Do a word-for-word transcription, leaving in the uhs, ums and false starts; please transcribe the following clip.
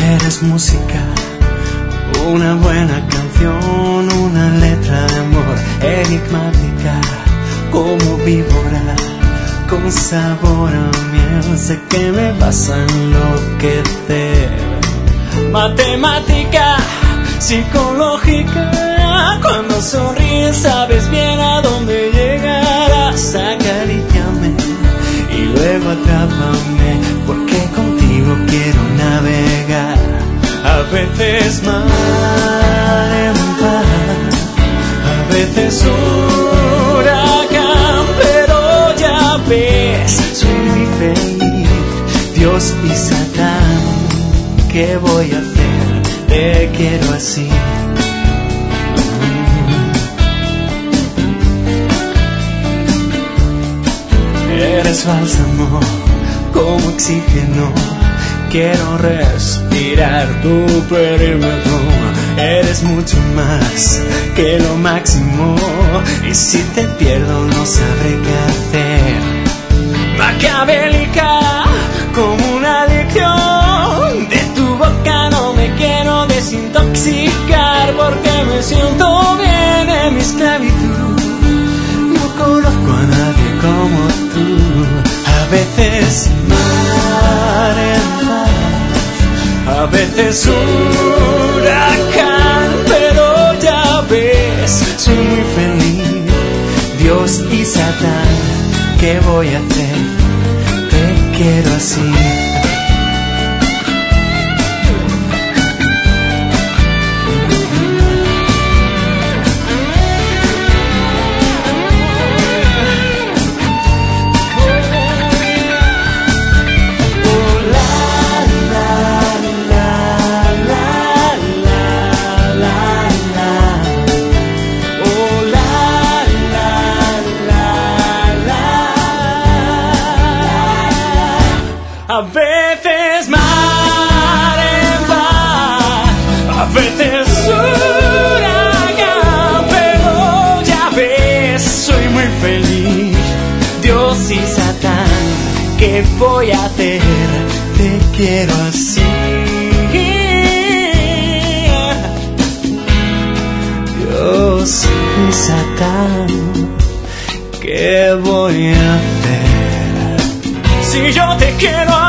Eres música, una buena canción, una letra de amor enigmática, como víbora, con sabor a miel. Sé que me vas a enloquecer. Matemática, psicológica, cuando sonríes sabes bien a dónde llegarás. Acaríciame y luego atrápame, porque contigo quiero navegar. A veces mar en paz, a veces huracán, pero ya ves, soy muy feliz. Dios y Satán, ¿qué voy a hacer? Te quiero así. Eres bálsamo, como oxígeno. Quiero respirar tu perímetro. Eres mucho más que lo máximo, y si te pierdo no sabré qué hacer. Maquiavélica, como una adicción. De tu boca no me quiero desintoxicar, porque me siento bien en mi esclavitud. No conozco a nadie como tú. A veces mar en paz, a veces huracán, pero ya ves, soy muy feliz. Dios y Satán, ¿qué voy a hacer? Te quiero así. A veces mar en paz, a veces huracán, pero ya ves, soy muy feliz. Dios y Satán, ¿qué voy a hacer? Te quiero así. Dios y Satán, ¿qué voy a hacer? Si yo te quiero